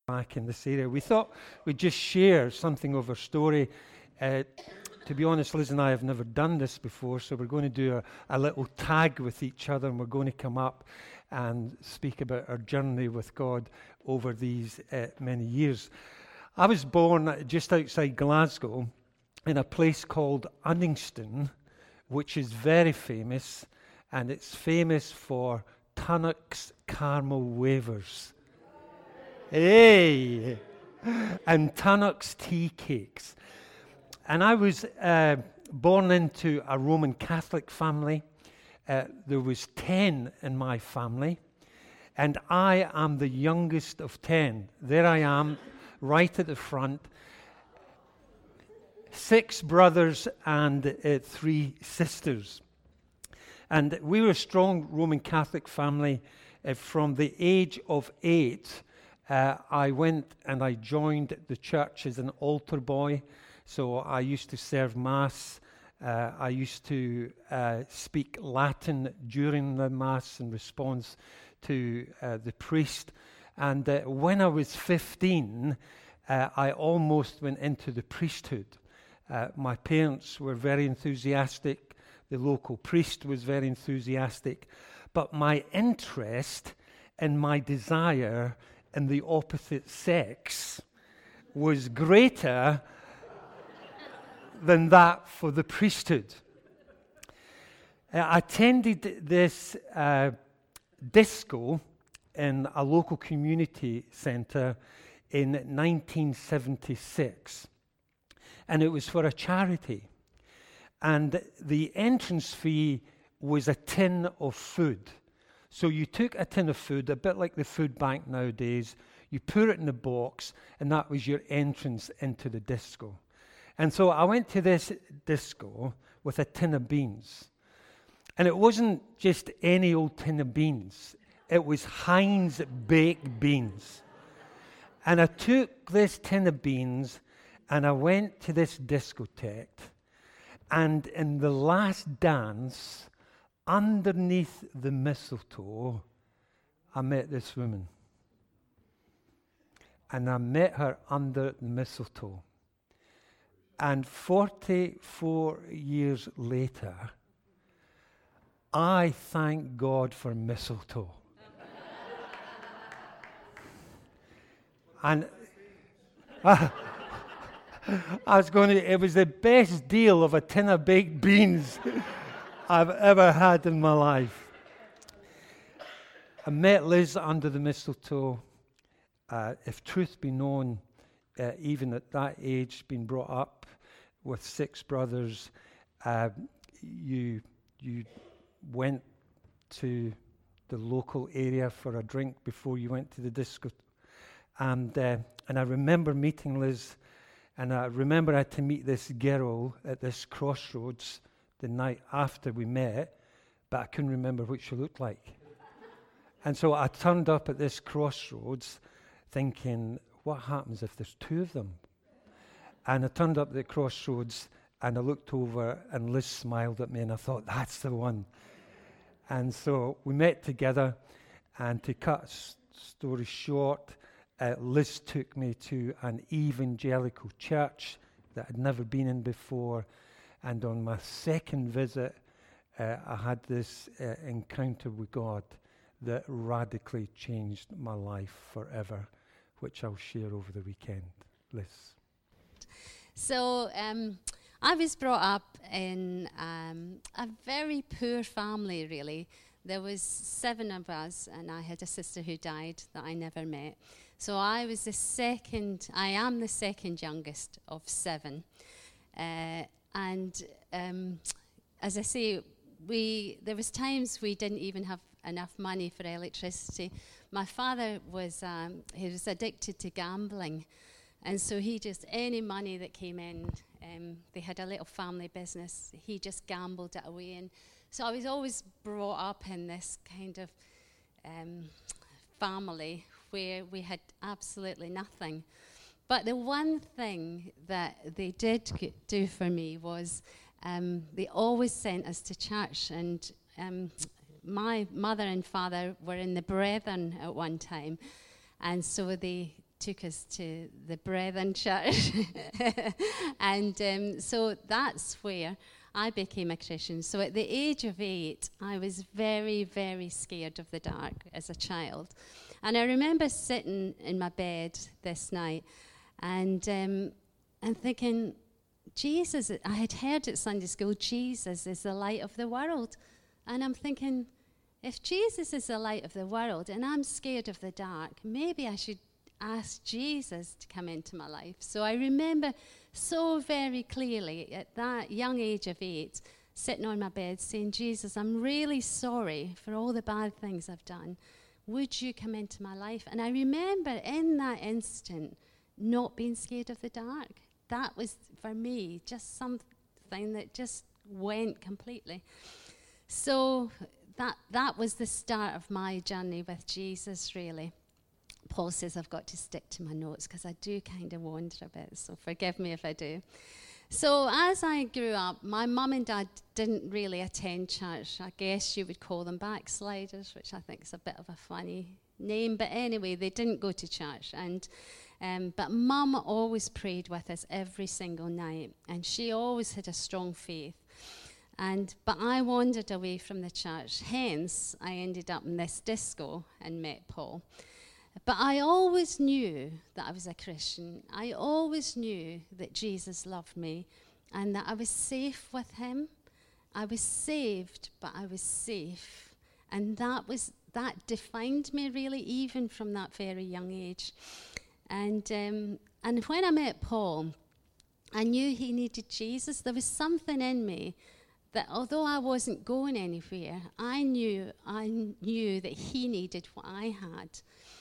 back in this area. We thought we'd just share something of our story. To be honest, Liz and I have never done this before, so we're going to do a little tag with each other, and we're going to come up and speak about our journey with God over these many years. I was born just outside Glasgow in a place called Unningston, which is very famous, and it's famous for Tunnock's caramel wafers. Hey! And Tunnock's tea cakes. And I was born into a Roman Catholic family. There was 10 in my family, and I am the youngest of 10. There I am, right at the front. 6 brothers and 3 sisters. And we were a strong Roman Catholic family. From the age of 8, I went and I joined the church as an altar boy. So I used to serve Mass. I used to speak Latin during the Mass in response to the priest. And when I was 15, I almost went into the priesthood. My parents were very enthusiastic. The local priest was very enthusiastic. But my interest and my desire in the opposite sex was greater than that for the priesthood. I attended this disco in a local community centre in 1976. And it was for a charity. And the entrance fee was a tin of food. So you took a tin of food, a bit like the food bank nowadays, you put it in a box, and that was your entrance into the disco. And so I went to this disco with a tin of beans. And it wasn't just any old tin of beans. It was Heinz baked beans. And I took this tin of beans and I went to this discotheque. And in the last dance, underneath the mistletoe, I met this woman. And I met her under the mistletoe. And 44 years later, I thank God for mistletoe. And it was the best deal of a tin of baked beans I've ever had in my life. I met Liz under the mistletoe. If truth be known, even at that age, being brought up with 6 brothers, you went to the local area for a drink before you went to the disco. And I remember meeting Liz, and I remember I had to meet this girl at this crossroads the night after we met, but I couldn't remember what she looked like. And so I turned up at this crossroads thinking, what happens if there's 2 of them? And I turned up at the crossroads and I looked over and Liz smiled at me and I thought, that's the one. And so we met together, and to cut story short, Liz took me to an evangelical church that I'd never been in before. And on my second visit, I had this encounter with God that radically changed my life forever, which I'll share over the weekend. Liz. So I was brought up in a very poor family, really. There was 7 of us, and I had a sister who died that I never met. So I am the second youngest of 7. And as I say, there was times we didn't even have enough money for electricity. My father was addicted to gambling. And so any money that came in, they had a little family business, he just gambled it away. And so I was always brought up in this kind of family where we had absolutely nothing. But the one thing that they did do for me was they always sent us to church. And my mother and father were in the Brethren at one time. And so they took us to the Brethren Church. And so that's where I became a Christian. So at the age of 8, I was very, very scared of the dark as a child. And I remember sitting in my bed this night and thinking, Jesus, I had heard at Sunday school, Jesus is the light of the world. And I'm thinking, if Jesus is the light of the world and I'm scared of the dark, maybe I should ask Jesus to come into my life. So I remember so very clearly at that young age of 8, sitting on my bed saying, Jesus, I'm really sorry for all the bad things I've done. Would you come into my life? And I remember in that instant not being scared of the dark. That was, for me, just something that just went completely. So that was the start of my journey with Jesus, really. Paul says I've got to stick to my notes because I do kind of wander a bit, so forgive me if I do. So as I grew up, my mum and dad didn't really attend church. I guess you would call them backsliders, which I think is a bit of a funny name. But anyway, they didn't go to church. But mum always prayed with us every single night, and she always had a strong faith. But I wandered away from the church. Hence, I ended up in this disco and met Paul. But I always knew that I was a Christian. I always knew that Jesus loved me and that I was safe with him. I was saved, but I was safe. And that defined me really, even from that very young age. And when I met Paul, I knew he needed Jesus. There was something in me that although I wasn't going anywhere, I knew that he needed what I had.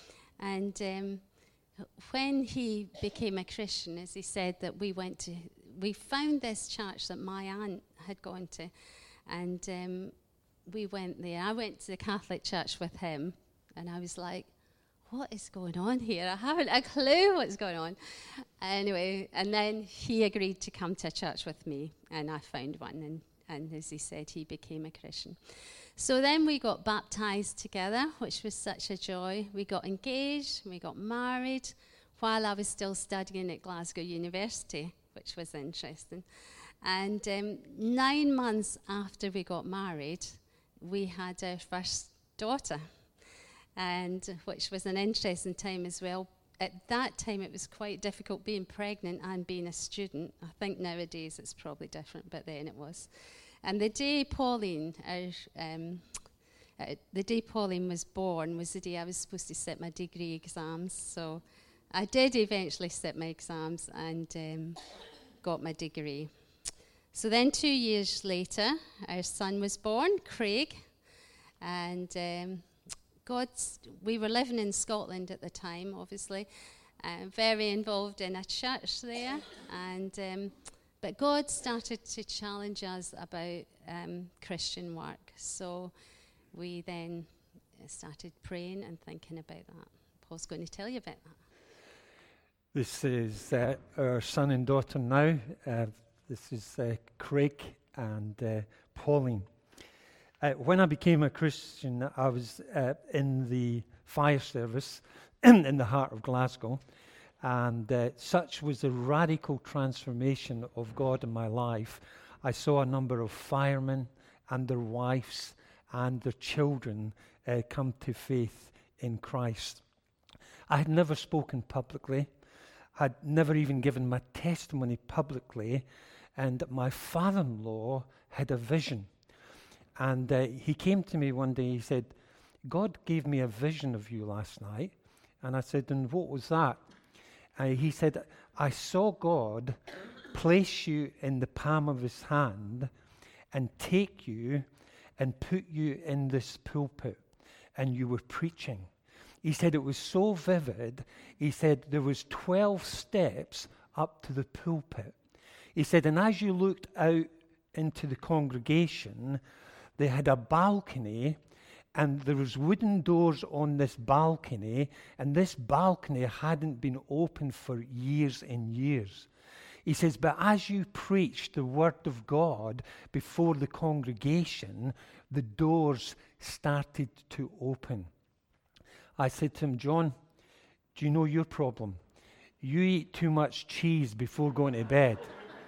And when he became a Christian, as he said, that we found this church that my aunt had gone to, and we went there. I went to the Catholic church with him, and I was like, what is going on here? I haven't a clue what's going on. Anyway, and then he agreed to come to a church with me, and I found one, and as he said, he became a Christian. So then we got baptized together, which was such a joy. We got engaged, we got married while I was still studying at Glasgow University, which was interesting. And 9 months after we got married, we had our first daughter, and which was an interesting time as well. At that time, it was quite difficult being pregnant and being a student. I think nowadays it's probably different, but then it was. And the day Pauline was born was the day I was supposed to sit my degree exams. So I did eventually sit my exams and got my degree. So then 2 years later, our son was born, Craig. And we were living in Scotland at the time, obviously, very involved in a church there. But God started to challenge us about Christian work. So we then started praying and thinking about that. Paul's going to tell you about that. This is our son and daughter now. This is Craig and Pauline. When I became a Christian, I was in the fire service in the heart of Glasgow. And such was the radical transformation of God in my life. I saw a number of firemen and their wives and their children come to faith in Christ. I had never spoken publicly. I'd never even given my testimony publicly. And my father-in-law had a vision. And he came to me one day, he said, God gave me a vision of you last night. And I said, and what was that? He said, I saw God place you in the palm of his hand and take you and put you in this pulpit, and you were preaching. He said it was so vivid. He said there was 12 steps up to the pulpit. He said, and as you looked out into the congregation, they had a balcony, and there was wooden doors on this balcony, and this balcony hadn't been opened for years and years. He says, but as you preached the word of God before the congregation, the doors started to open. I said to him, John, Do you know your problem? You eat too much cheese before going to bed.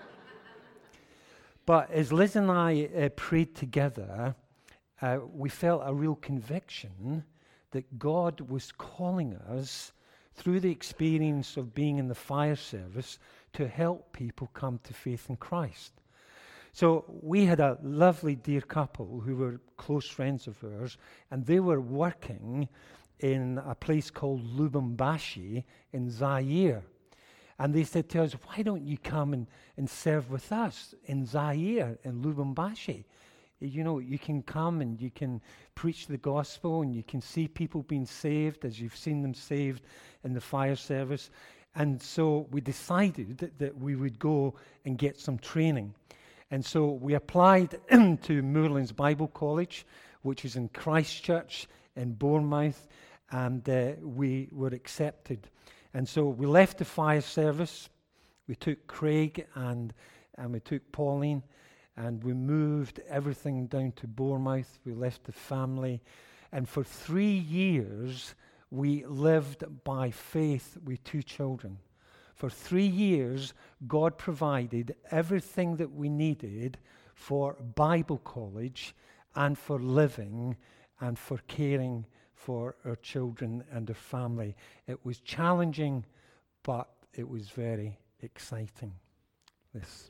But as Liz and I prayed together, we felt a real conviction that God was calling us through the experience of being in the fire service to help people come to faith in Christ. So we had a lovely dear couple who were close friends of ours, and they were working in a place called Lubumbashi in Zaire. And they said to us, why don't you come and serve with us in Zaire, in Lubumbashi? You know, you can come and you can preach the gospel and you can see people being saved as you've seen them saved in the fire service. And so we decided that we would go and get some training. And so we applied to Moorlands Bible College, which is in Christchurch in Bournemouth, and we were accepted. And so we left the fire service. We took Craig and we took Pauline, and we moved everything down to Bournemouth. We left the family. And for 3 years, we lived by faith with 2 children. For 3 years, God provided everything that we needed for Bible college and for living and for caring for our children and our family. It was challenging, but it was very exciting. This.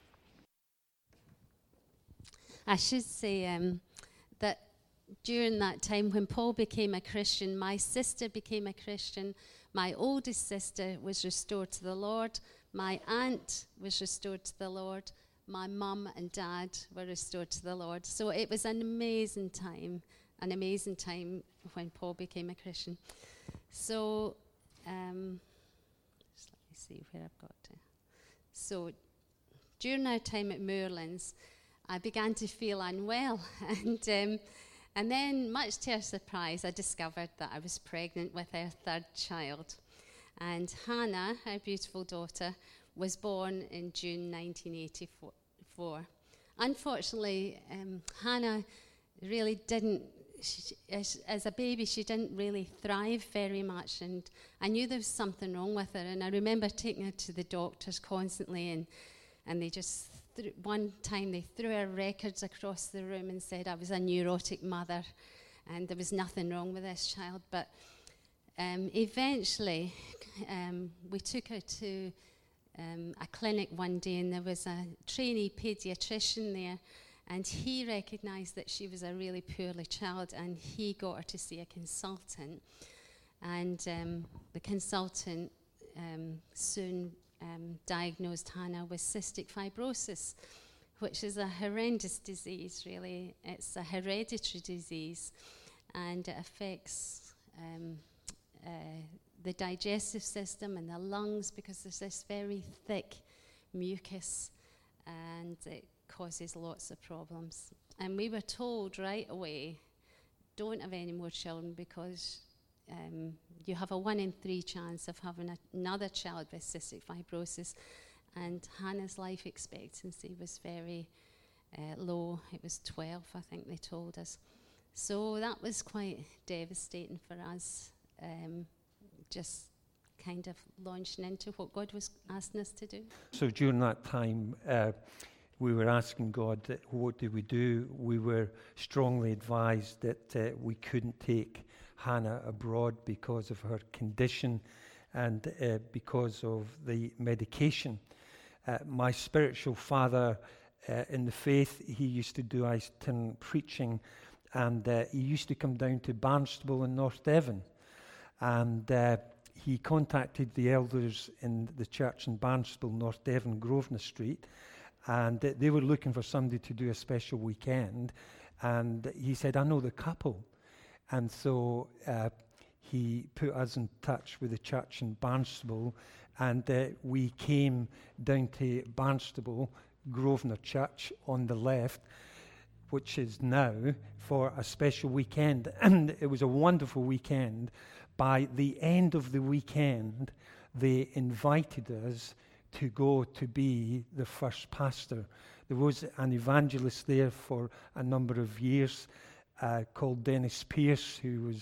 I should say that during that time when Paul became a Christian, my sister became a Christian. My oldest sister was restored to the Lord. My aunt was restored to the Lord. My mum and dad were restored to the Lord. So it was an amazing time when Paul became a Christian. So, just let me see where I've got to. So, during our time at Moorlands, I began to feel unwell, and then, much to our surprise, I discovered that I was pregnant with our 3rd child. And Hannah, our beautiful daughter, was born in June 1984. Unfortunately, Hannah really didn't, as a baby, she didn't really thrive very much, and I knew there was something wrong with her. And I remember taking her to the doctors constantly, and they just one time they threw our records across the room and said I was a neurotic mother and there was nothing wrong with this child. But eventually we took her to a clinic one day, and there was a trainee pediatrician there, and he recognized that she was a really poorly child, and he got her to see a consultant. And the consultant soon diagnosed Hannah with cystic fibrosis, which is a horrendous disease, really. It's a hereditary disease, and it affects the digestive system and the lungs, because there's this very thick mucus, and it causes lots of problems. And we were told right away, don't have any more children, because you have a 1 in 3 chance of having another child with cystic fibrosis. And Hannah's life expectancy was very low. It was 12, I think they told us. So that was quite devastating for us, just kind of launching into what God was asking us to do. So during that time, we were asking God, what do we do? We were strongly advised that we couldn't take Hannah abroad because of her condition and because of the medication. My spiritual father in the faith, he used to do itinerant preaching, and he used to come down to Barnstable in North Devon, and he contacted the elders in the church in Barnstable, North Devon, Grosvenor Street, and they were looking for somebody to do a special weekend, and he said, I know the couple. And so he put us in touch with the church in Barnstable, and we came down to Barnstable, Grosvenor Church on the left, which is now, for a special weekend. And it was a wonderful weekend. By the end of the weekend, they invited us to go to be the first pastor. There was an evangelist there for a number of years, called Dennis Pierce, who was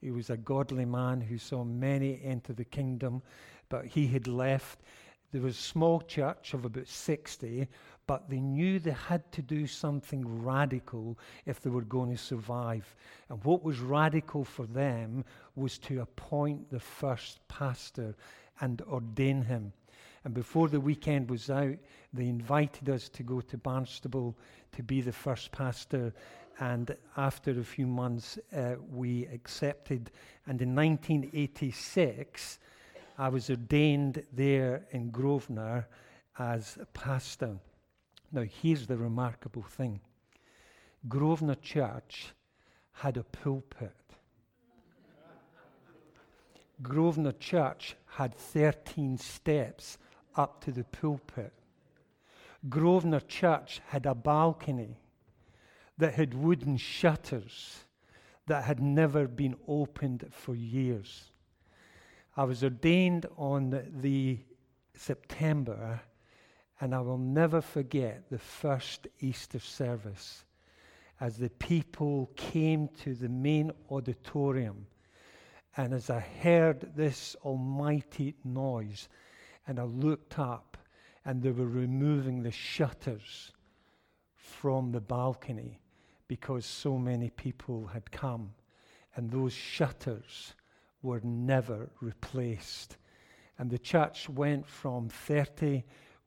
He was a godly man who saw many enter the kingdom, but he had left. There was a small church of about 60, but they knew they had to do something radical if they were going to survive. And what was radical for them was to appoint the first pastor and ordain him. And before the weekend was out, they invited us to go to Barnstable to be the first pastor. And after a few months, we accepted. And in 1986, I was ordained there in Grosvenor as a pastor. Now, here's the remarkable thing. Grosvenor Church had a pulpit. Grosvenor Church had 13 steps up to the pulpit. Grosvenor Church had a balcony that had wooden shutters that had never been opened for years. I was ordained on the September, and I will never forget the first Easter service as the people came to the main auditorium, and as I heard this almighty noise, and I looked up, and they were removing the shutters from the balcony because so many people had come, and those shutters were never replaced. And the church went from 60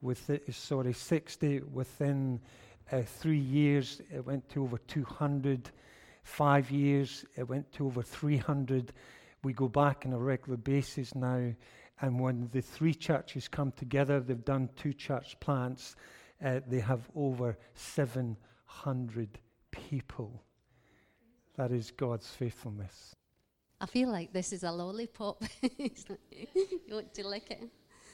within 3 years. It went to over 200. 5 years, it went to over 300. We go back on a regular basis now, and when the three churches come together, they've done 2 church plants. They have over 700 people. That is God's faithfulness. I feel like this is a lollipop. You want to lick it?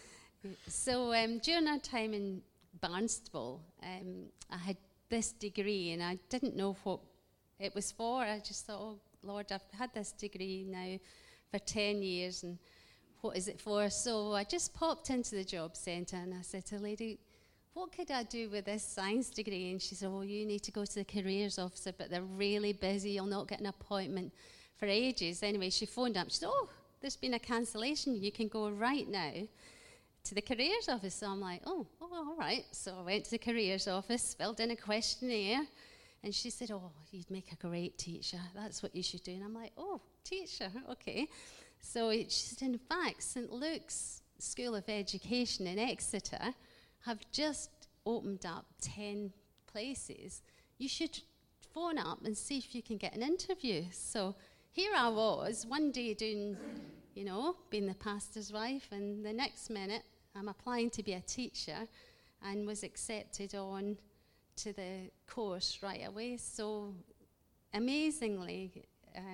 So during our time in Barnstable, I had this degree, and I didn't know what it was for. I just thought, oh, Lord, I've had this degree now for 10 years, and what is it for? So I just popped into the job centre, and I said to the lady, what could I do with this science degree? And she said, oh, you need to go to the careers officer, but they're really busy. You'll not get an appointment for ages. Anyway, she phoned up. She said, oh, there's been a cancellation. You can go right now to the careers office. So I'm like, oh, all right. So I went to the careers office, filled in a questionnaire, and she said, oh, you'd make a great teacher. That's what you should do. And I'm like, oh, teacher, okay. So she said, in fact, St. Luke's School of Education in Exeter have just opened up 10 places. You should phone up and see if you can get an interview. So here I was, one day doing, being the pastor's wife, and the next minute I'm applying to be a teacher and was accepted on to the course right away. So amazingly,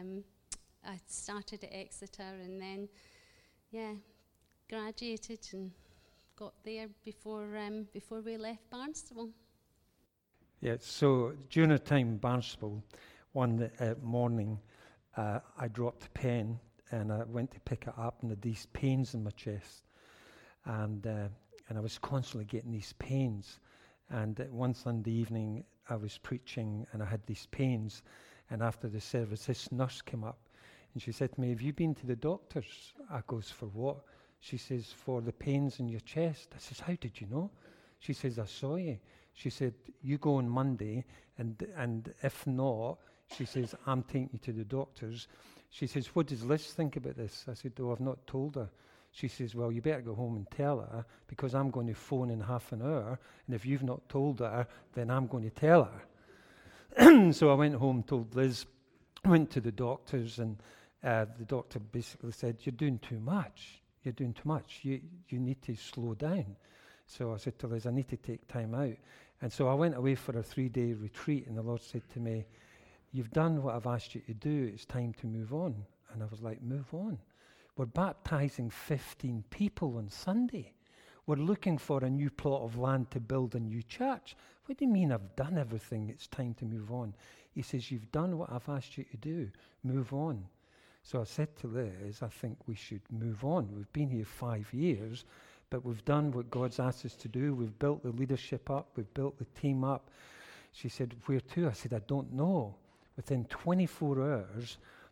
I started at Exeter and then, graduated and got there before we left Barnstable. Yeah, so during the time in Barnstable, one morning, I dropped a pen and I went to pick it up, and I had these pains in my chest, and I was constantly getting these pains. And one Sunday evening, I was preaching and I had these pains, and after the service, this nurse came up and she said to me, have you been to the doctors? I goes, for what? She says, for the pains in your chest. I says, how did you know? She says, I saw you. She said, you go on Monday, and if not, she says, I'm taking you to the doctors. She says, what does Liz think about this? I said, oh, I've not told her. She says, well, you better go home and tell her, because I'm going to phone in half an hour, and if you've not told her, then I'm going to tell her. So I went home, told Liz, went to the doctors, and the doctor basically said, you're doing too much. You're doing too much. You need to slow down. So I said to Liz, I need to take time out. And so I went away for a 3-day retreat, and the Lord said to me, you've done what I've asked you to do. It's time to move on. And I was like, move on? We're baptizing 15 people on Sunday. We're looking for a new plot of land to build a new church. What do you mean I've done everything? It's time to move on. He says, you've done what I've asked you to do. Move on. So I said to Liz, I think we should move on. We've been here 5 years, but we've done what God's asked us to do. We've built the leadership up. We've built the team up. She said, where to? I said, I don't know. Within 24 hours,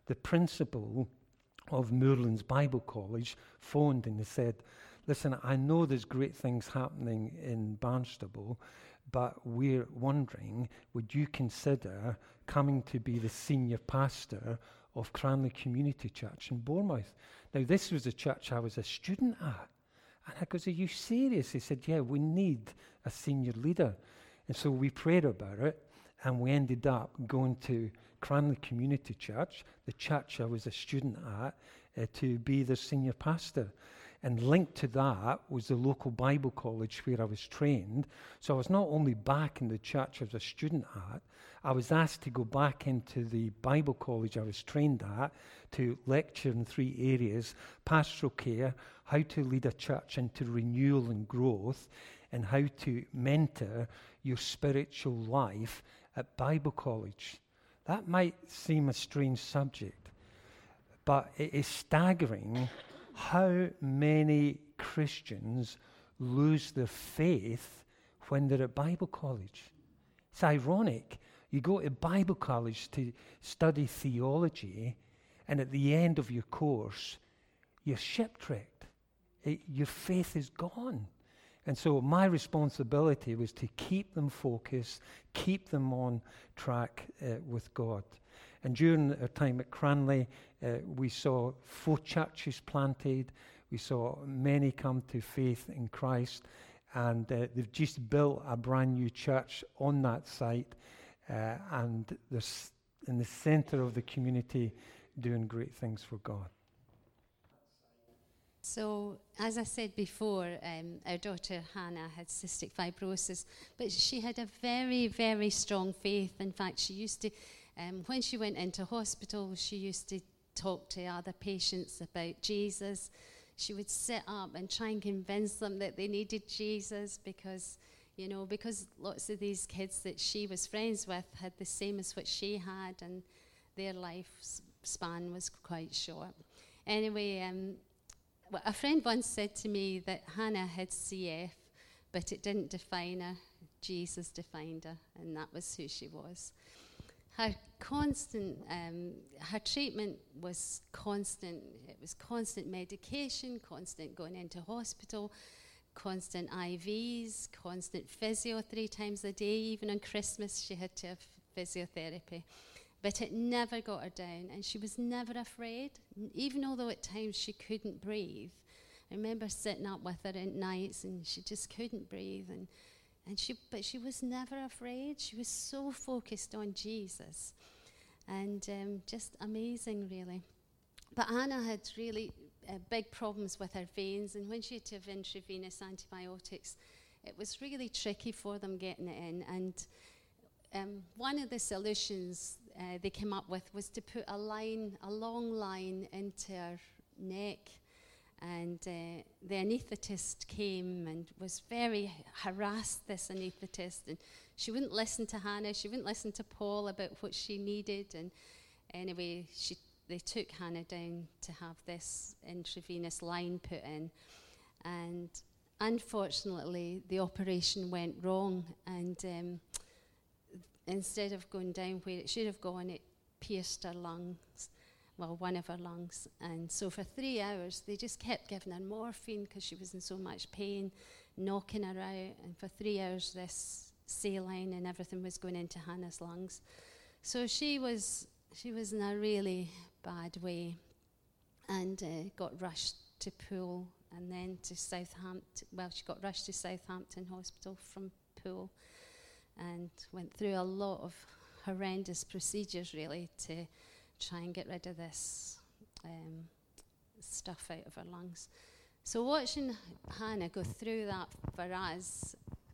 the principal of Moorlands Bible College phoned and they said, listen, I know there's great things happening in Barnstable, but we're wondering, would you consider coming to be the senior pastor of Cranley Community Church in Bournemouth? Now, this was a church I was a student at. And I goes, are you serious? He said, yeah, we need a senior leader. And so we prayed about it, and we ended up going to Cranley Community Church, the church I was a student at, to be the senior pastor. And linked to that was the local Bible college where I was trained. So I was not only back in the church I was a student at, I was asked to go back into the Bible college I was trained at to lecture in 3 areas: pastoral care, how to lead a church into renewal and growth, and how to mentor your spiritual life at Bible college. That might seem a strange subject, but it is staggering how many Christians lose their faith when they're at Bible college. It's ironic. You go to Bible college to study theology, and at the end of your course, you're shipwrecked. Your faith is gone. And so my responsibility was to keep them focused, keep them on track with God. And during our time at Cranley, we saw 4 churches planted. We saw many come to faith in Christ. And they've just built a brand new church on that site. And they're in the center of the community doing great things for God. So, as I said before, our daughter Hannah had cystic fibrosis, but she had a very, very strong faith. In fact, she used to, when she went into hospital, she used to talk to other patients about Jesus. She would sit up and try and convince them that they needed Jesus because lots of these kids that she was friends with had the same as what she had, and their lifespan was quite short. Anyway, a friend once said to me that Hannah had CF, but it didn't define her. Jesus defined her, and that was who she was. Her treatment was constant. It was constant medication, constant going into hospital, constant IVs, constant physio 3 times a day. Even on Christmas, she had to have physiotherapy. But it never got her down, and she was never afraid, even although at times she couldn't breathe. I remember sitting up with her at nights, and she just couldn't breathe, but she was never afraid. She was so focused on Jesus, and just amazing, really. But Anna had really big problems with her veins, and when she had to have intravenous antibiotics, it was really tricky for them getting it in. And one of the solutions they came up with was to put a long line into her neck. And the anaesthetist came and was very harassed, this anaesthetist. And she wouldn't listen to Hannah. She wouldn't listen to Paul about what she needed. And anyway, they took Hannah down to have this intravenous line put in. And unfortunately, the operation went wrong. And instead of going down where it should have gone, it pierced her lungs. Well, one of her lungs. And so for 3 hours, they just kept giving her morphine because she was in so much pain, knocking her out. And for 3 hours, this saline and everything was going into Hannah's lungs. So she was in a really bad way, and got rushed to Poole and then to Southampton. Well, she got rushed to Southampton Hospital from Poole and went through a lot of horrendous procedures, really, to try and get rid of this stuff out of her lungs. So watching Hannah go through that for us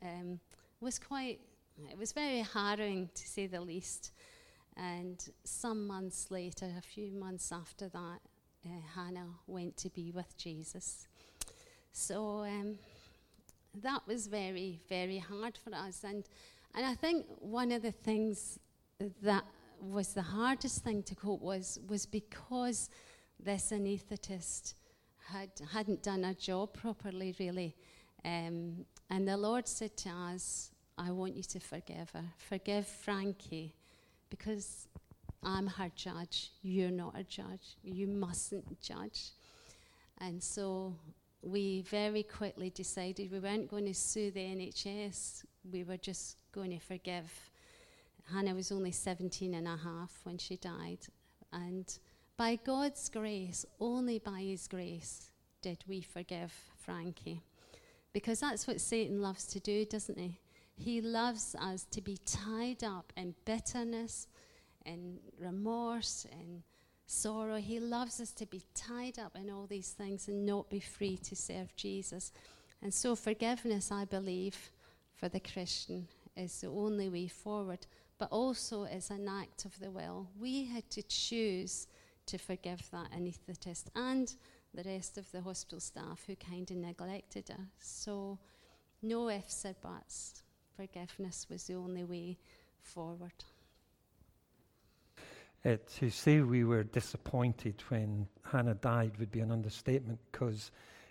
it was very harrowing, to say the least. And some months later, a few months after that, Hannah went to be with Jesus. So that was very, very hard for us. And I think one of the things that was the hardest thing to cope was because this anaesthetist hadn't done her job properly, really. And the Lord said to us, I want you to forgive her. Forgive Frankie. Because I'm her judge. You're not a judge. You mustn't judge. And so we very quickly decided we weren't going to sue the NHS. We were just going to forgive. Hannah was only 17 and a half when she died. And by God's grace, only by his grace, did we forgive Frankie. Because that's what Satan loves to do, doesn't he? He loves us to be tied up in bitterness, in remorse, in sorrow. He loves us to be tied up in all these things and not be free to serve Jesus. And so forgiveness, I believe, for the Christian is the only way forward, but also is an act of the will. We had to choose to forgive that anaesthetist and the rest of the hospital staff who kind of neglected us. So no ifs or buts. Forgiveness was the only way forward. To say we were disappointed when Hannah died would be an understatement, because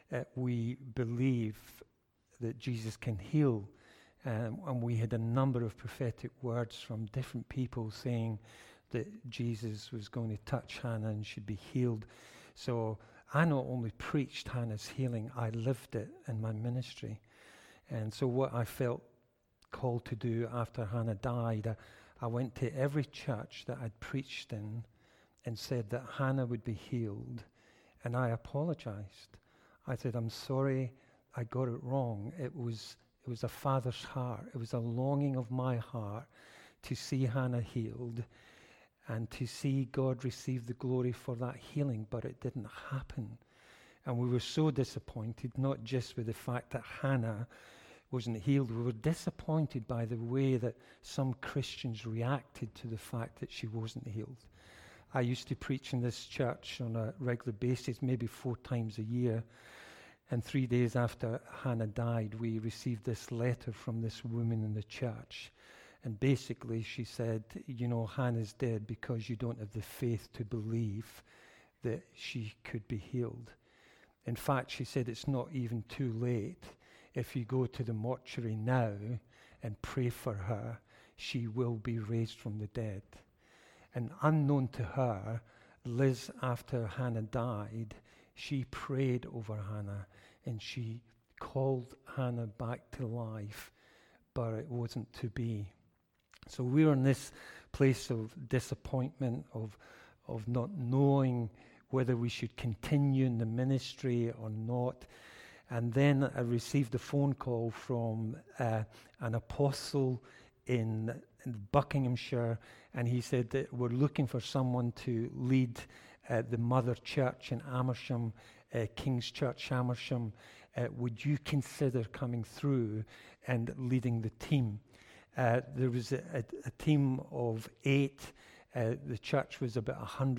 we believe that Jesus can heal. And we had a number of prophetic words from different people saying that Jesus was going to touch Hannah and should be healed. So I not only preached Hannah's healing, I lived it in my ministry. And so what I felt called to do after Hannah died, I went to every church that I'd preached in and said that Hannah would be healed. And I apologized. I said, I'm sorry, I got it wrong. It was a father's heart. It was a longing of my heart to see Hannah healed and to see God receive the glory for that healing, but it didn't happen. And we were so disappointed, not just with the fact that Hannah wasn't healed. We were disappointed by the way that some Christians reacted to the fact that she wasn't healed. I used to preach in this church on a regular basis, maybe 4 times a year. And 3 days after Hannah died, we received this letter from this woman in the church. And basically she said, you know, Hannah's dead because you don't have the faith to believe that she could be healed. In fact, she said it's not even too late. If you go to the mortuary now and pray for her, she will be raised from the dead. And unknown to her, Liz, after Hannah died, she prayed over Hannah and she called Hannah back to life, but it wasn't to be. So we were in this place of disappointment, of not knowing whether we should continue in the ministry or not. And then I received a phone call from an apostle in Buckinghamshire, and he said that we're looking for someone to lead the mother church in Amersham, King's Church Amersham. Would you consider coming through and leading the team? There was a team of 8. The church was about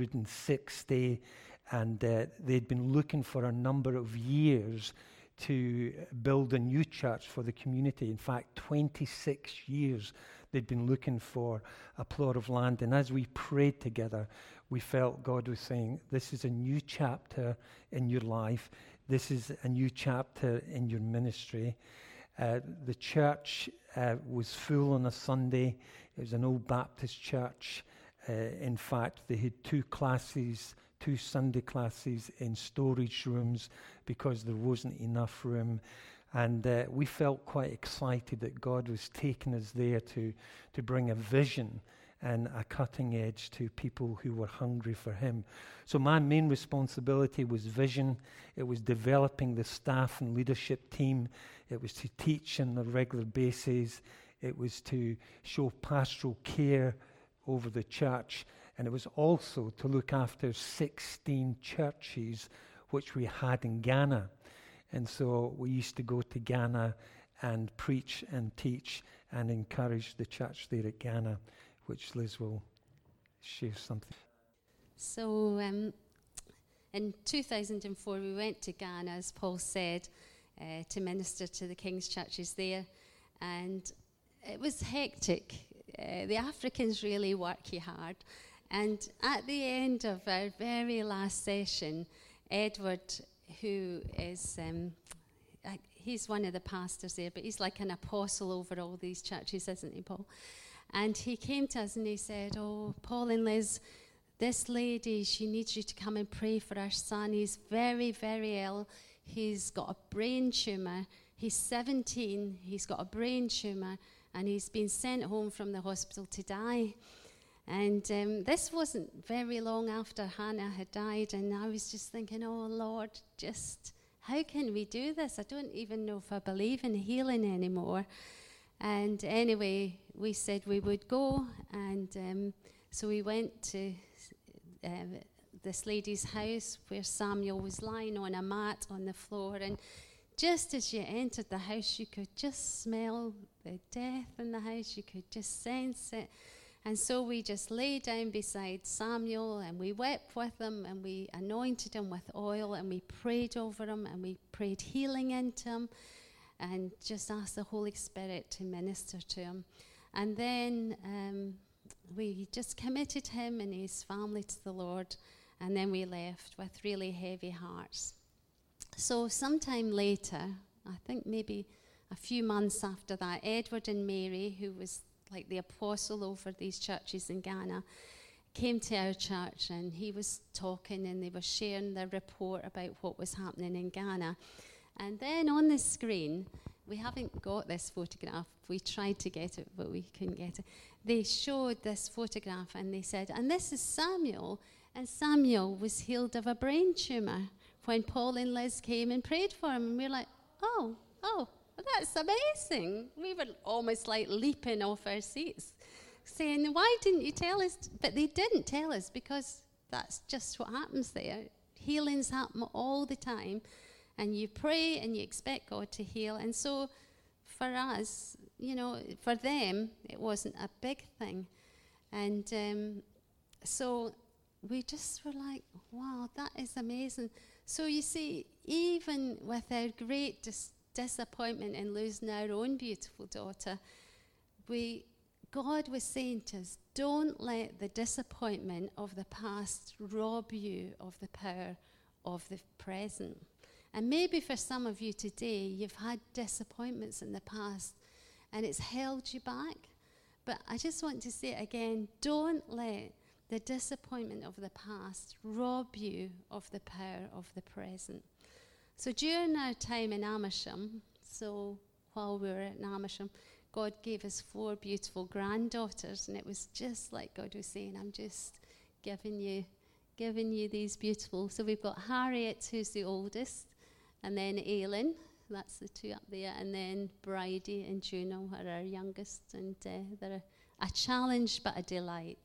160, and they'd been looking for a number of years to build a new church for the community. In fact, 26 years they'd been looking for a plot of land. And as we prayed together, we felt God was saying, this is a new chapter in your life. This is a new chapter in your ministry. The church was full on a Sunday. It was an old Baptist church. In fact, they had 2 Sunday classes in storage rooms because there wasn't enough room. And we felt quite excited that God was taking us there to bring a vision and a cutting edge to people who were hungry for him. So my main responsibility was vision. It was developing the staff and leadership team. It was to teach on a regular basis. It was to show pastoral care over the church. And it was also to look after 16 churches which we had in Ghana. And so we used to go to Ghana and preach and teach and encourage the church there at Ghana, which Liz will share something. So in 2004, we went to Ghana, as Paul said, to minister to the King's churches there. And it was hectic. The Africans really work you hard. And at the end of our very last session, Edward, who is, he's one of the pastors there, but he's like an apostle over all these churches, isn't he, Paul? And he came to us and he said, "Oh, Paul and Liz, this lady, she needs you to come and pray for her son. He's very, very ill. He's got a brain tumor. He's 17. He's got a brain tumor, and he's been sent home from the hospital to die." And this wasn't very long after Hannah had died, and I was just thinking, "Oh, Lord, just how can we do this? I don't even know if I believe in healing anymore." And anyway, we said we would go, and so we went to this lady's house where Samuel was lying on a mat on the floor, and just as you entered the house, you could just smell the death in the house. You could just sense it. And so we just lay down beside Samuel, and we wept with him, and we anointed him with oil, and we prayed over him, and we prayed healing into him, and just asked the Holy Spirit to minister to him. And then we just committed him and his family to the Lord, and then we left with really heavy hearts. So sometime later, I think maybe a few months after that, Edward and Mary, who was like the apostle over these churches in Ghana, came to our church, and he was talking, and they were sharing their report about what was happening in Ghana. And then on the screen, we haven't got this photograph. We tried to get it, but we couldn't get it. They showed this photograph, and they said, "And this is Samuel." And Samuel was healed of a brain tumor when Paul and Liz came and prayed for him. And we were like, oh, that's amazing. We were almost like leaping off our seats, saying, "Why didn't you tell us?" But they didn't tell us, because that's just what happens there. Healings happen all the time, and you pray and you expect God to heal. And so for us, for them, it wasn't a big thing. And so we just were like, wow, that is amazing. So you see, even with our great disappointment in losing our own beautiful daughter, God was saying to us, don't let the disappointment of the past rob you of the power of the present. And maybe for some of you today, you've had disappointments in the past and it's held you back. But I just want to say it again, don't let the disappointment of the past rob you of the power of the present. So during our time in Amersham, so while we were in Amersham, God gave us 4 beautiful granddaughters, and it was just like God was saying, I'm just giving you these beautiful. So we've got Harriet, who's the oldest, and then Aileen, that's the 2 up there, and then Bridie and Juno are our youngest, and they're a challenge but a delight.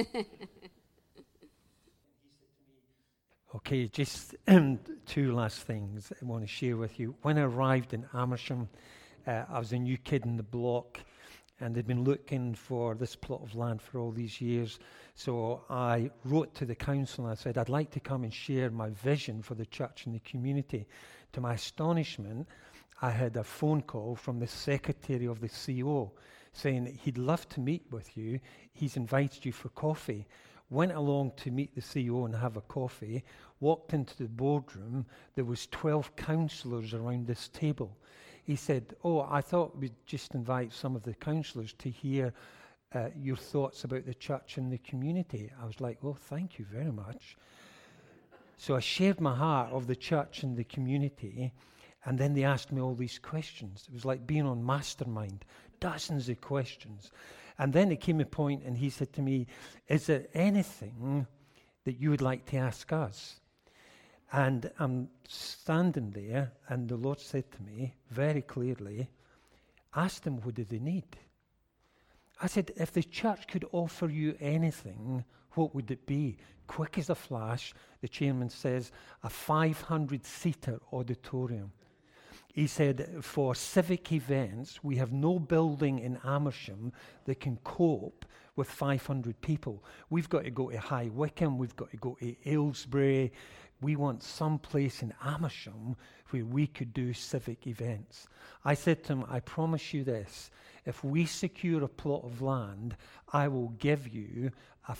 Okay, just 2 last things I want to share with you. When I arrived in Amersham, I was a new kid in the block, and they'd been looking for this plot of land for all these years. So I wrote to the council and I said, I'd like to come and share my vision for the church and the community. To my astonishment, I had a phone call from the secretary of the CO saying that he'd love to meet with you. He's invited you for coffee. Went along to meet the CEO and have a coffee, walked into the boardroom. There was 12 councillors around this table. He said, I thought we'd just invite some of the councillors to hear your thoughts about the church and the community. I was like, thank you very much. So I shared my heart of the church and the community, and then they asked me all these questions. It was like being on Mastermind, dozens of questions. And then it came a point, and he said to me, is there anything that you would like to ask us? And I'm standing there, and the Lord said to me very clearly, ask them, what do they need? I said, if the church could offer you anything, what would it be? Quick as a flash, the chairman says, a 500-seater auditorium. He said, for civic events, we have no building in Amersham that can cope with 500 people. We've got to go to High Wycombe, we've got to go to Aylesbury. We want some place in Amersham where we could do civic events. I said to him, I promise you this, if we secure a plot of land, I will give you a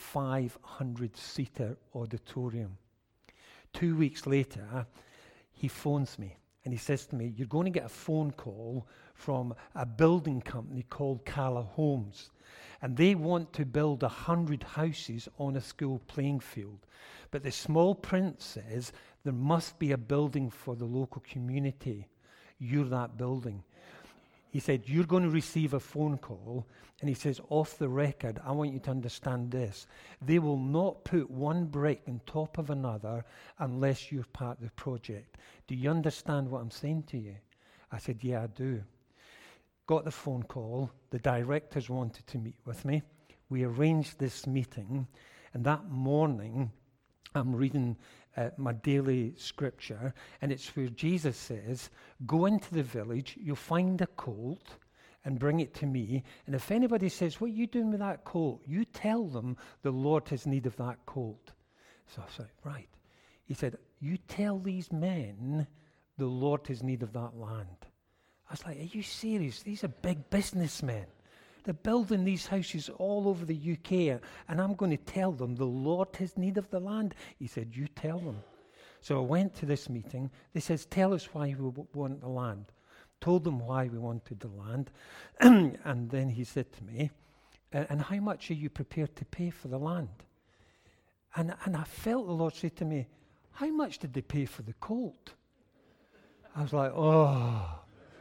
500-seater auditorium. 2 weeks later, he phones me. And he says to me, you're going to get a phone call from a building company called Cala Homes. And they want to build 100 houses on a school playing field. But the small print says there must be a building for the local community. You're that building. He said, you're going to receive a phone call. And he says, off the record, I want you to understand this. They will not put one brick on top of another unless you're part of the project. Do you understand what I'm saying to you? I said, yeah, I do. Got the phone call. The directors wanted to meet with me. We arranged this meeting. And that morning, I'm reading my daily scripture, and it's where Jesus says, go into the village, you'll find a colt, and bring it to me. And if anybody says, what are you doing with that colt? You tell them the Lord has need of that colt. So I was like, right. He said, you tell these men the Lord has need of that land. I was like, are you serious? These are big businessmen. They're building these houses all over the UK, and I'm going to tell them the Lord has need of the land. He said, you tell them. So I went to this meeting. They says, tell us why we want the land. Told them why we wanted the land. And then he said to me, and how much are you prepared to pay for the land? And I felt the Lord say to me, how much did they pay for the colt? I was like, oh.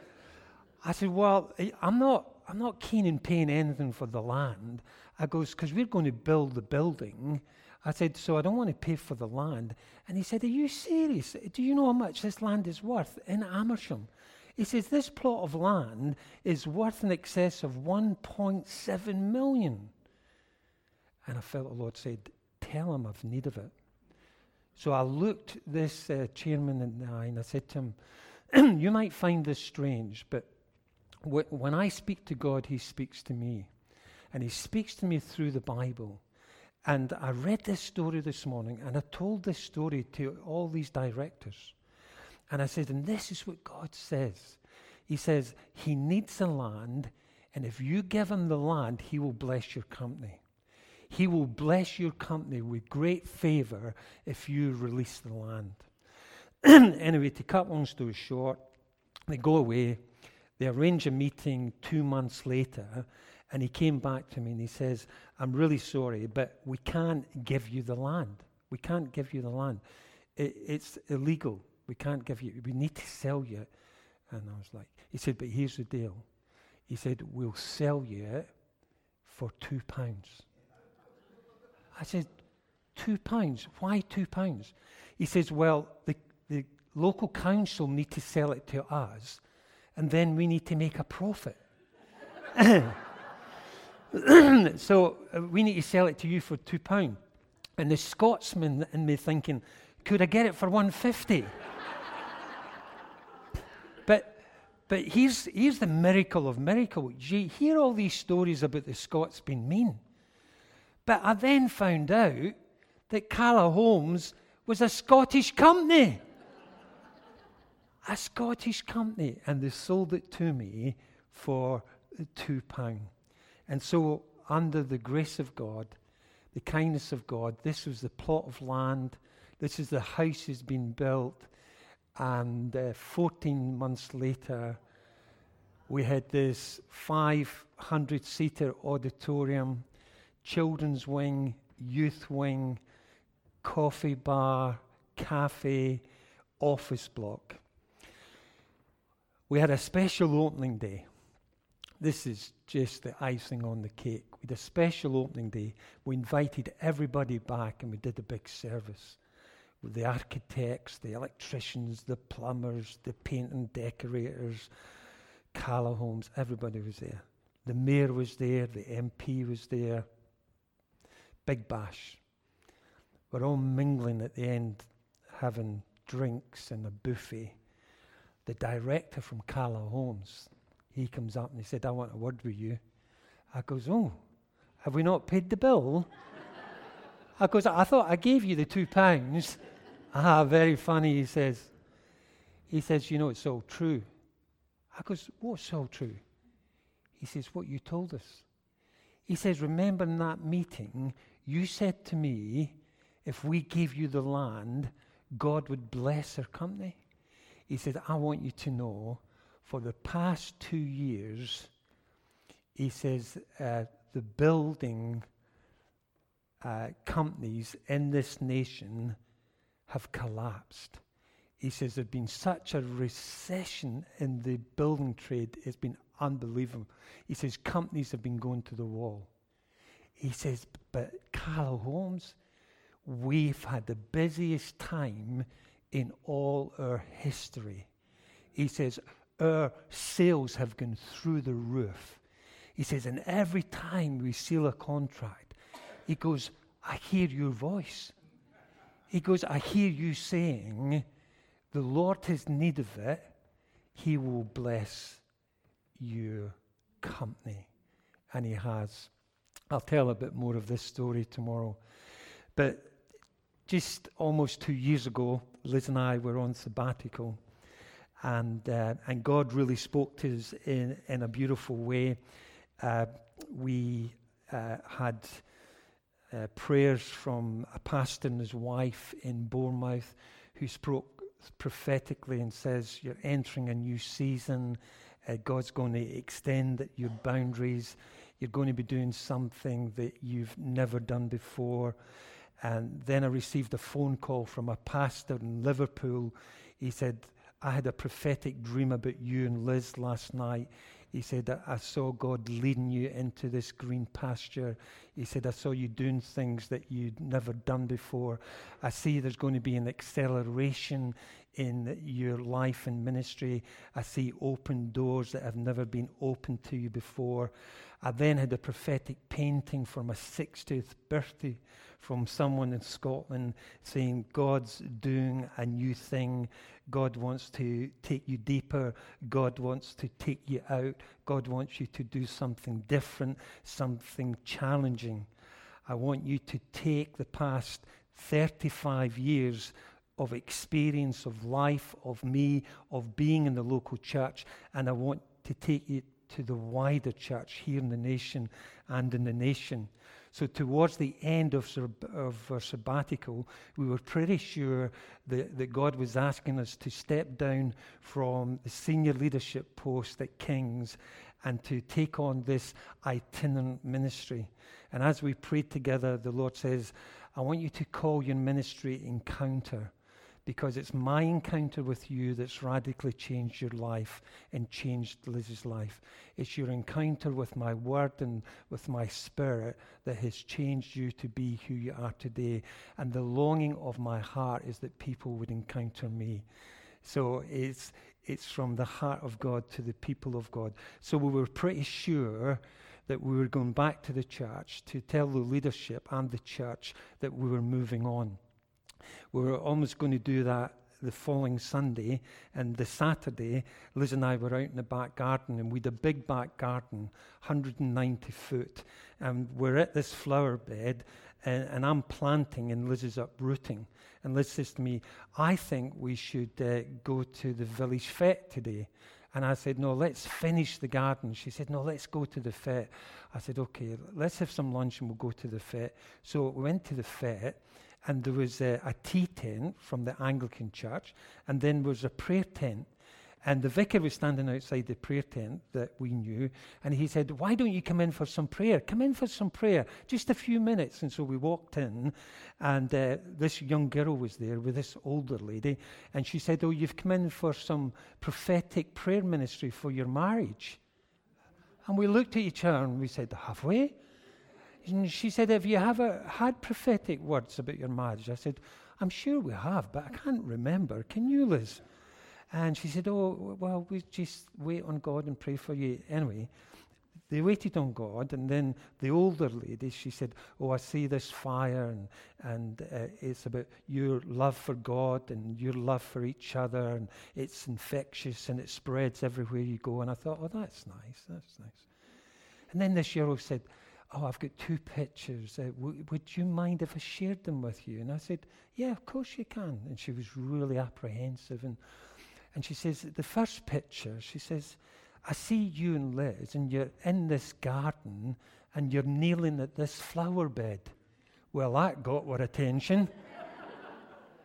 I said, well, I'm not keen in paying anything for the land. I goes, because we're going to build the building. I said, so I don't want to pay for the land. And he said, are you serious? Do you know how much this land is worth in Amersham? He says, this plot of land is worth in excess of 1.7 million. And I felt the Lord said, tell him I've need of it. So I looked this chairman in the eye and I said to him, you might find this strange, but when I speak to God, he speaks to me. And he speaks to me through the Bible. And I read this story this morning, and I told this story to all these directors. And I said, and this is what God says. He says, he needs the land, and if you give him the land, he will bless your company. He will bless your company with great favor if you release the land. Anyway, to cut long story short, they go away. They arrange a meeting 2 months later, and he came back to me and he says, I'm really sorry, but we can't give you the land. We can't give you the land. It's illegal. We can't give you, we need to sell you it. And I was like, he said, but here's the deal. He said, we'll sell you it for £2. I said, £2? Why £2? He says, well, the local council need to sell it to us, and then we need to make a profit. So we need to sell it to you for £2. And the Scotsman in me thinking, could I get it for 150? But here's the miracle of miracles. You hear all these stories about the Scots being mean. But I then found out that Cala Homes was a Scottish company. A Scottish company. And they sold it to me for £2. And so, under the grace of God, the kindness of God, this was the plot of land. This is the house has been built. And 14 months later, we had this 500-seater auditorium, children's wing, youth wing, coffee bar, cafe, office block. We had a special opening day. This is just the icing on the cake. We had a special opening day. We invited everybody back and we did a big service. With the architects, the electricians, the plumbers, the paint and decorators, Cala Homes, everybody was there. The mayor was there, the MP was there. Big bash. We're all mingling at the end, having drinks and a buffet. The director from Cala Homes, he comes up and he said, I want a word with you. I goes, oh, have we not paid the bill? I goes, I thought I gave you the £2. Very funny, he says. He says, you know, it's all true. I goes, what's all true? He says, what you told us. He says, remember in that meeting, you said to me, if we gave you the land, God would bless our company. He said, I want you to know, for the past 2 years, he says, the building companies in this nation have collapsed. He says there's been such a recession in the building trade, it's been unbelievable. He says companies have been going to the wall. He says, but Carlo Holmes, we've had the busiest time in all our history. He says, our sales have gone through the roof. He says, and every time we seal a contract, he goes, I hear your voice. He goes, I hear you saying, the Lord has need of it, he will bless your company. And he has. I'll tell a bit more of this story tomorrow. But just almost 2 years ago, Liz and I were on sabbatical, and God really spoke to us in a beautiful way. We had prayers from a pastor and his wife in Bournemouth who spoke prophetically and says, you're entering a new season. God's going to extend your boundaries. You're going to be doing something that you've never done before. And then I received a phone call from a pastor in Liverpool. He said, I had a prophetic dream about you and Liz last night. He said, I saw God leading you into this green pasture. He said, I saw you doing things that you'd never done before. I see there's going to be an acceleration in your life and ministry. I see open doors that have never been opened to you before. I then had a prophetic painting for my 60th birthday from someone in Scotland saying, God's doing a new thing. God wants to take you deeper. God wants to take you out. God wants you to do something different, something challenging. I want you to take the past 35 years of experience of life, of me, of being in the local church, and I want to take you to the wider church here in the nation and in the nation. So towards the end of our sabbatical, we were pretty sure that God was asking us to step down from the senior leadership post at King's and to take on this itinerant ministry. And as we prayed together, the Lord says, I want you to call your ministry Encounter, because it's my encounter with you that's radically changed your life and changed Liz's life. It's your encounter with my word and with my spirit that has changed you to be who you are today. And the longing of my heart is that people would encounter me. So it's from the heart of God to the people of God. So we were pretty sure that we were going back to the church to tell the leadership and the church that we were moving on. We were almost going to do that the following Sunday, and the Saturday, Liz and I were out in the back garden, and we had a big back garden, 190 foot, and we're at this flower bed, and I'm planting, and Liz is uprooting. And Liz says to me, I think we should go to the village fete today. And I said, no, let's finish the garden. She said, no, let's go to the fete. I said, okay, let's have some lunch and we'll go to the fete. So we went to the fete, and there was a tea tent from the Anglican church, and then there was a prayer tent. And the vicar was standing outside the prayer tent that we knew, and he said, why don't you come in for some prayer? Come in for some prayer, just a few minutes. And so we walked in, and this young girl was there with this older lady, and she said, oh, you've come in for some prophetic prayer ministry for your marriage. And we looked at each other, and we said, have we? And she said, have you ever had prophetic words about your marriage? I said, I'm sure we have, but I can't remember. Can you, Liz? And she said, oh, well, we just wait on God and pray for you. Anyway, they waited on God, and then the older lady, she said, oh, I see this fire, and it's about your love for God and your love for each other, and it's infectious, and it spreads everywhere you go. And I thought, oh, that's nice. And then this girl said, oh, I've got 2 pictures. Would you mind if I shared them with you? And I said, yeah, of course you can. And she was really apprehensive. And she says, the first picture, she says, I see you and Liz, and you're in this garden, and you're kneeling at this flower bed. Well, that got our attention.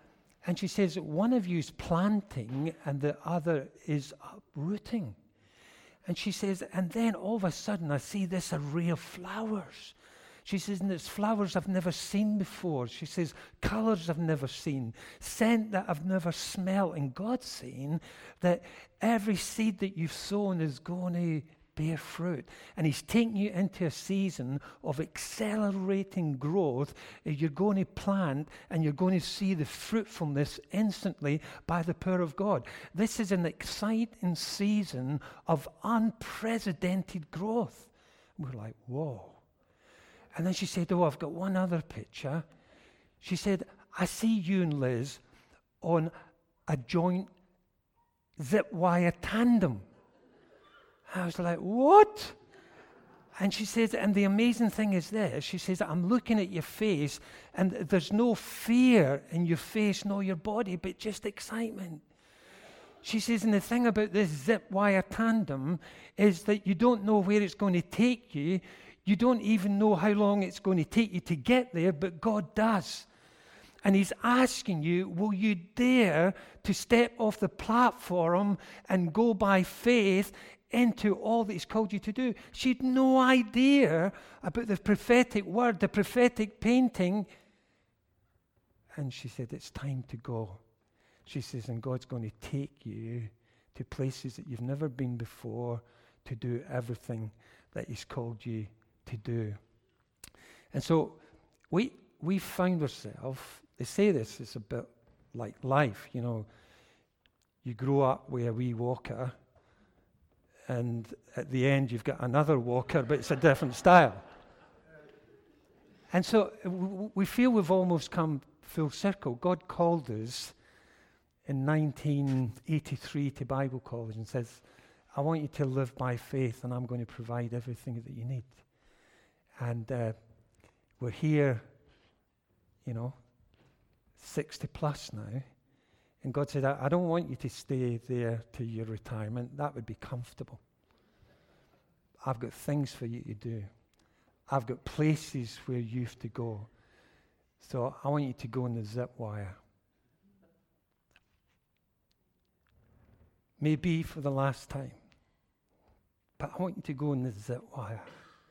And she says, one of you is planting and the other is uprooting. And she says, and then all of a sudden I see this array of flowers. She says, and it's flowers I've never seen before. She says, colors I've never seen, scent that I've never smelled. And God's saying that every seed that you've sown is going to bear fruit. And He's taking you into a season of accelerating growth. You're going to plant and you're going to see the fruitfulness instantly by the power of God. This is an exciting season of unprecedented growth. We're like, whoa. And then she said, oh, I've got one other picture. She said, I see you and Liz on a joint zip wire tandem. I was like, what? And she says, and the amazing thing is this, she says, I'm looking at your face, and there's no fear in your face nor your body, but just excitement. She says, and the thing about this zip wire tandem is that you don't know where it's going to take you. You don't even know how long it's going to take you to get there, but God does. And He's asking you, will you dare to step off the platform and go by faith into all that He's called you to do? She had no idea about the prophetic word, the prophetic painting. And she said, it's time to go. She says, and God's going to take you to places that you've never been before to do everything that He's called you to do. And so we found ourselves, they say this, it's a bit like life, you know. You grow up with a wee walker, and at the end you've got another walker, but it's a different style. And so we feel we've almost come full circle. God called us in 1983 to Bible college and says, I want you to live by faith, and I'm going to provide everything that you need. And we're here, 60 plus now. And God said, I don't want you to stay there to your retirement. That would be comfortable. I've got things for you to do. I've got places where you have to go. So I want you to go in the zip wire. Maybe for the last time. But I want you to go in the zip wire.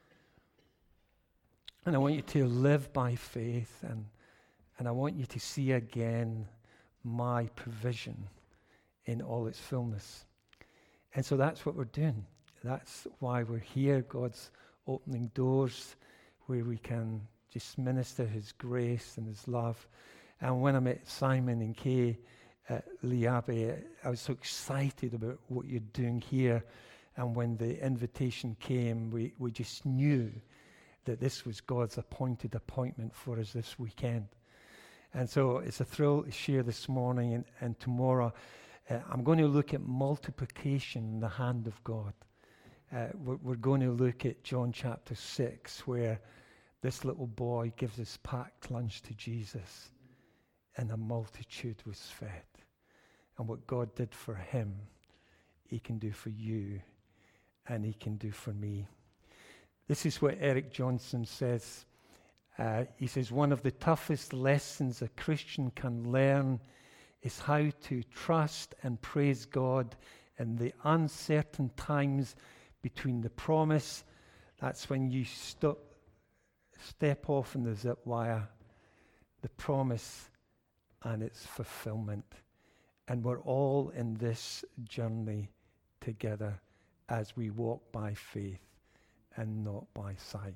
And I want you to live by faith, and I want you to see again my provision in all its fullness. And so that's what we're doing. That's why we're here. God's opening doors where we can just minister His grace and His love. And when I met Simon and Kay at Lee Abbey, I was so excited about what you're doing here. And when the invitation came, we just knew that this was God's appointed appointment for us this weekend. And so it's a thrill to share this morning, and tomorrow I'm going to look at multiplication in the hand of God. We're going to look at John chapter 6, where this little boy gives his packed lunch to Jesus, and a multitude was fed. And what God did for him, He can do for you, and He can do for me. This is what Eric Johnson says. He says, one of the toughest lessons a Christian can learn is how to trust and praise God in the uncertain times between the promise, that's when you step off in the zip wire, the promise and its fulfillment. And we're all in this journey together as we walk by faith and not by sight.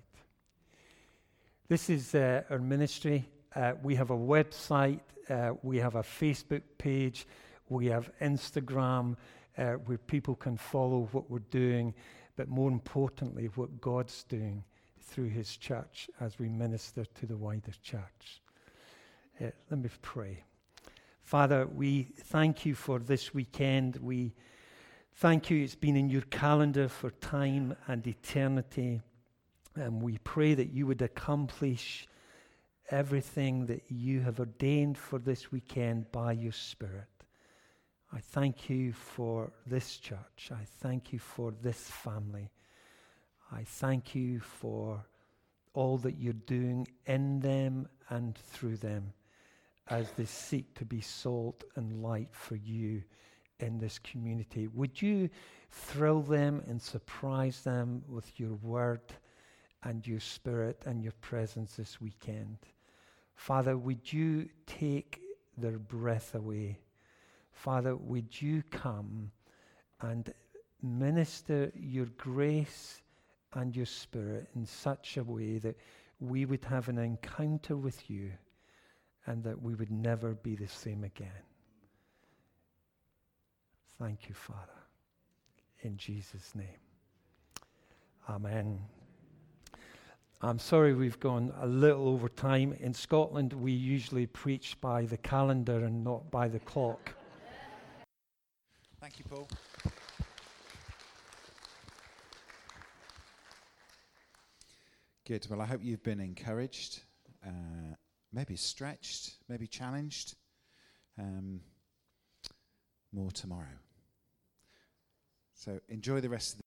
This is our ministry. We have a website. We have a Facebook page. We have Instagram where people can follow what we're doing, but more importantly, what God's doing through His church as we minister to the wider church. Let me pray. Father, we thank You for this weekend. We thank You it's been in Your calendar for time and eternity. And we pray that You would accomplish everything that You have ordained for this weekend by Your Spirit. I thank You for this church. I thank You for this family. I thank You for all that You're doing in them and through them as they seek to be salt and light for you in this community. Would you thrill them and surprise them with your word and your spirit and your presence this weekend? Father, would you take their breath away? Father, would you come and minister your grace and your spirit in such a way that we would have an encounter with you and that we would never be the same again. Thank you, Father. In Jesus' name. Amen. I'm sorry we've gone a little over time. In Scotland, we usually preach by the calendar and not by the clock. Thank you, Paul. Good. Well, I hope you've been encouraged, maybe stretched, maybe challenged. More tomorrow. So enjoy the rest of the